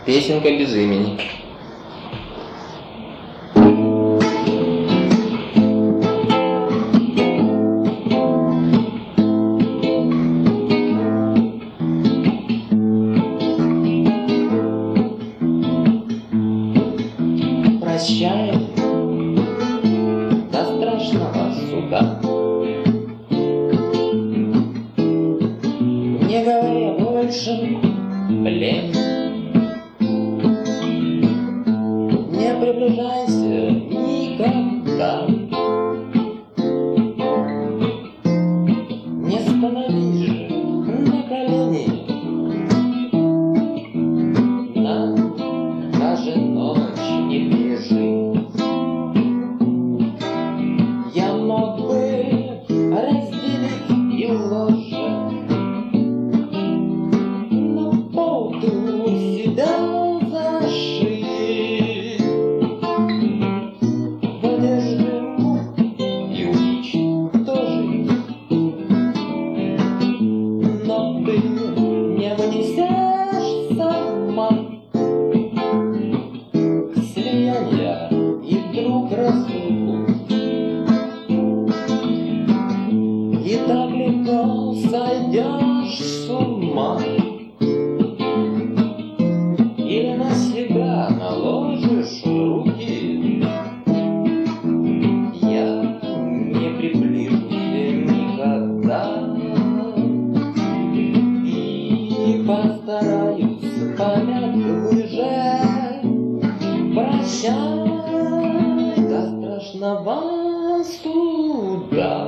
Песенка без имени. Прощай до страшного суда, не говоря больше плен. Не приближайся никогда, не становись же на колени, нам даже ночь не пережить. Я мог бы разделить и ложь, но полту себя зашить. Но ты не вынесешь сама слияния и вдруг разлуку, и так легко сойдешь с ума, или на себя наложишь руки. Я не приближусь никогда, постараюсь помягче. Прощай до страшного суда.